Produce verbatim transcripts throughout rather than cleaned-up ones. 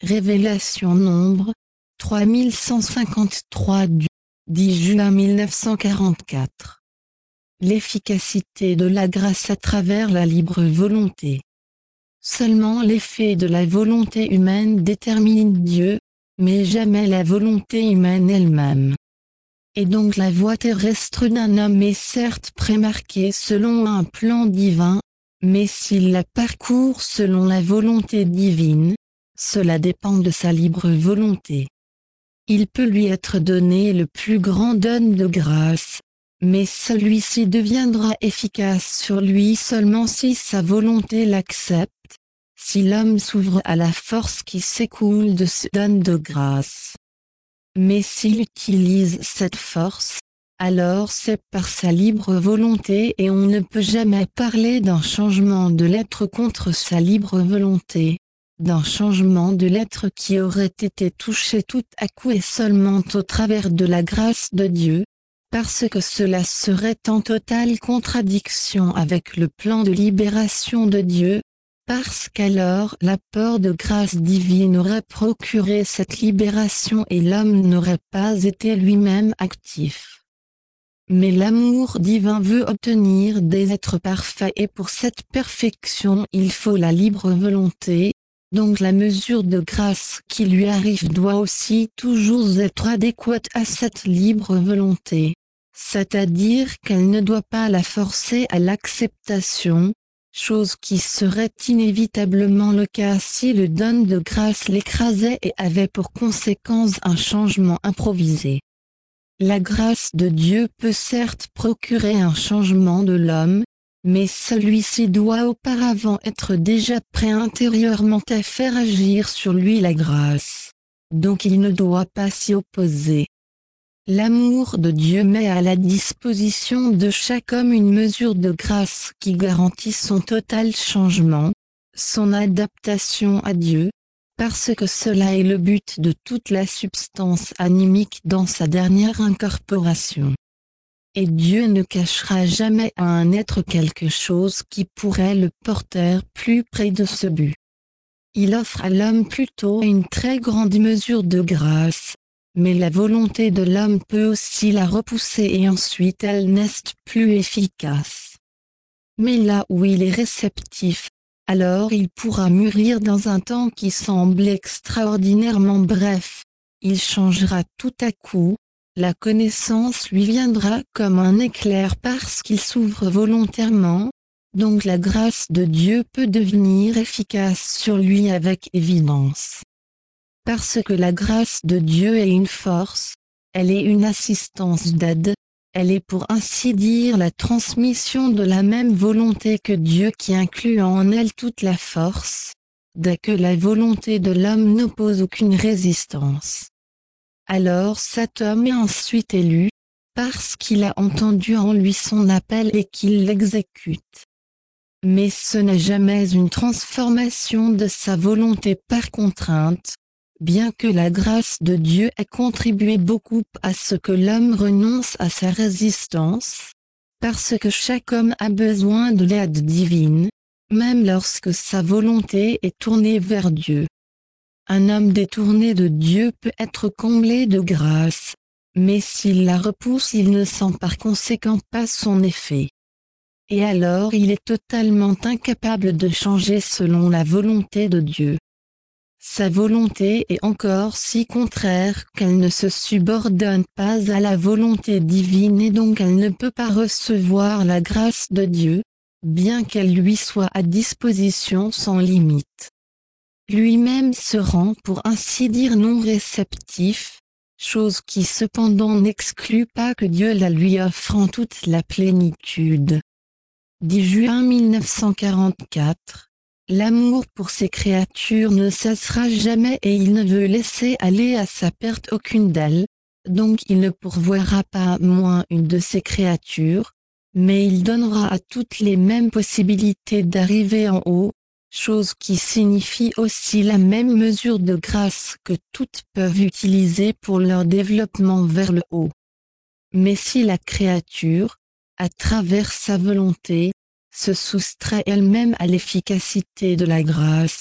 Révélation Nombre, trois mille cent cinquante-trois du dix juin mille neuf cent quarante-quatre. L'efficacité de la grâce à travers la libre volonté. Seulement l'effet de la volonté humaine détermine Dieu, mais jamais la volonté humaine elle-même. Et donc la voie terrestre d'un homme est certes prémarquée selon un plan divin, mais s'il la parcourt selon la volonté divine, cela dépend de sa libre volonté. Il peut lui être donné le plus grand don de grâce, mais celui-ci deviendra efficace sur lui seulement si sa volonté l'accepte, si l'homme s'ouvre à la force qui s'écoule de ce don de grâce. Mais s'il utilise cette force, alors c'est par sa libre volonté et on ne peut jamais parler d'un changement de l'être contre sa libre volonté, d'un changement de l'être qui aurait été touché tout à coup et seulement au travers de la grâce de Dieu, parce que cela serait en totale contradiction avec le plan de libération de Dieu, parce qu'alors l'apport de grâce divine aurait procuré cette libération et l'homme n'aurait pas été lui-même actif. Mais l'amour divin veut obtenir des êtres parfaits et pour cette perfection il faut la libre volonté, donc la mesure de grâce qui lui arrive doit aussi toujours être adéquate à cette libre volonté, c'est-à-dire qu'elle ne doit pas la forcer à l'acceptation, chose qui serait inévitablement le cas si le don de grâce l'écrasait et avait pour conséquence un changement improvisé. La grâce de Dieu peut certes procurer un changement de l'homme, mais celui-ci doit auparavant être déjà prêt intérieurement à faire agir sur lui la grâce, donc il ne doit pas s'y opposer. L'amour de Dieu met à la disposition de chaque homme une mesure de grâce qui garantit son total changement, son adaptation à Dieu, parce que cela est le but de toute la substance animique dans sa dernière incorporation. Et Dieu ne cachera jamais à un être quelque chose qui pourrait le porter plus près de ce but. Il offre à l'homme plutôt une très grande mesure de grâce, mais la volonté de l'homme peut aussi la repousser et ensuite elle n'est plus efficace. Mais là où il est réceptif, alors il pourra mûrir dans un temps qui semble extraordinairement bref. Il changera tout à coup, la connaissance lui viendra comme un éclair parce qu'il s'ouvre volontairement, donc la grâce de Dieu peut devenir efficace sur lui avec évidence. Parce que la grâce de Dieu est une force, elle est une assistance d'aide, elle est pour ainsi dire la transmission de la même volonté que Dieu qui inclut en elle toute la force, dès que la volonté de l'homme n'oppose aucune résistance. Alors cet homme est ensuite élu, parce qu'il a entendu en lui son appel et qu'il l'exécute. Mais ce n'est jamais une transformation de sa volonté par contrainte, bien que la grâce de Dieu ait contribué beaucoup à ce que l'homme renonce à sa résistance, parce que chaque homme a besoin de l'aide divine, même lorsque sa volonté est tournée vers Dieu. Un homme détourné de Dieu peut être comblé de grâce, mais s'il la repousse il ne sent par conséquent pas son effet. Et alors il est totalement incapable de changer selon la volonté de Dieu. Sa volonté est encore si contraire qu'elle ne se subordonne pas à la volonté divine et donc elle ne peut pas recevoir la grâce de Dieu, bien qu'elle lui soit à disposition sans limite. Lui-même se rend pour ainsi dire non réceptif, chose qui cependant n'exclut pas que Dieu la lui offre en toute la plénitude. dix juin mille neuf cent quarante-quatre. L'amour pour ses créatures ne cessera jamais et il ne veut laisser aller à sa perte aucune d'elles, donc il ne pourvoira pas moins une de ses créatures, mais il donnera à toutes les mêmes possibilités d'arriver en haut, chose qui signifie aussi la même mesure de grâce que toutes peuvent utiliser pour leur développement vers le haut. Mais si la créature, à travers sa volonté, se soustrait elle-même à l'efficacité de la grâce,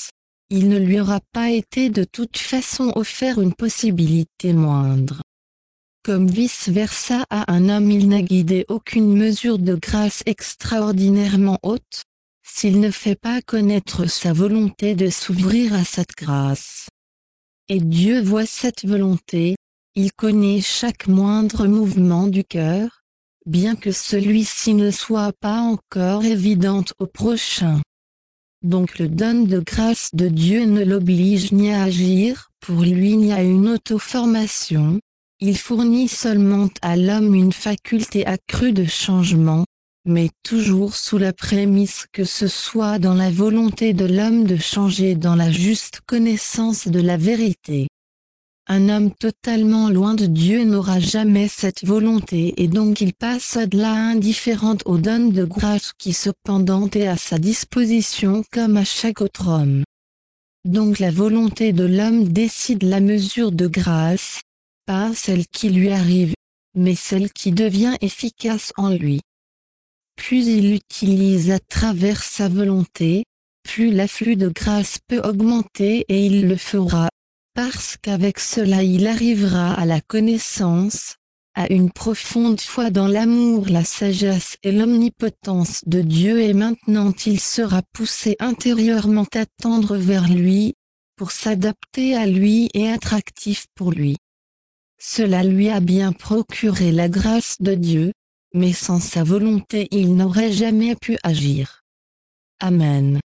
il ne lui aura pas été de toute façon offert une possibilité moindre. Comme vice-versa à un homme il n'a guidé aucune mesure de grâce extraordinairement haute, s'il ne fait pas connaître sa volonté de s'ouvrir à cette grâce. Et Dieu voit cette volonté, il connaît chaque moindre mouvement du cœur, bien que celui-ci ne soit pas encore évident au prochain. Donc le don de grâce de Dieu ne l'oblige ni à agir pour lui ni à une auto-formation, il fournit seulement à l'homme une faculté accrue de changement, mais toujours sous la prémisse que ce soit dans la volonté de l'homme de changer dans la juste connaissance de la vérité. Un homme totalement loin de Dieu n'aura jamais cette volonté et donc il passe de là indifférent au don de grâce qui cependant est à sa disposition comme à chaque autre homme. Donc la volonté de l'homme décide la mesure de grâce, pas celle qui lui arrive, mais celle qui devient efficace en lui. Plus il l'utilise à travers sa volonté, plus l'afflux de grâce peut augmenter et il le fera, parce qu'avec cela il arrivera à la connaissance, à une profonde foi dans l'amour, la sagesse et l'omnipotence de Dieu et maintenant il sera poussé intérieurement à tendre vers lui, pour s'adapter à lui et attractif pour lui. Cela lui a bien procuré la grâce de Dieu, mais sans sa volonté il n'aurait jamais pu agir. Amen.